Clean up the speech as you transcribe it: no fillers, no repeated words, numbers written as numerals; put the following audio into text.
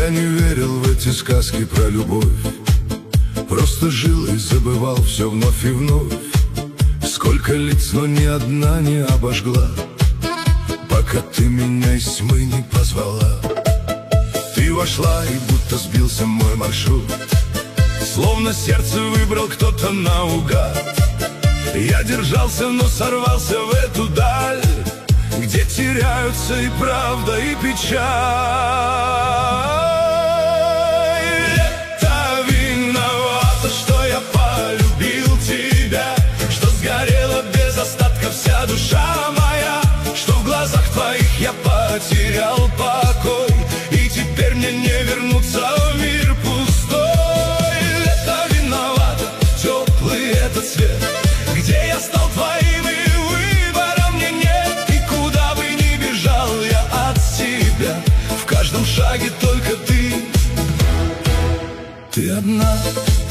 я не верил в эти сказки про любовь. Просто жил и забывал все вновь и вновь. Сколько лиц, но ни одна не обожгла, пока ты меня из тьмы не позвала. Ты вошла, и будто сбился мой маршрут, словно сердце выбрал кто-то наугад. Я держался, но сорвался в эту даль, где теряются и правда, и печаль. Это виновато, что я полюбил тебя, что сгорела без остатка вся душа моя, что в глазах твоих я потерял покой, и теперь мне не вернуться в мир пустой. Это виновато, теплый этот свет, где я стал твоим, и выбора мне нет. И куда бы ни бежал я от тебя, в каждом шаге только ты одна.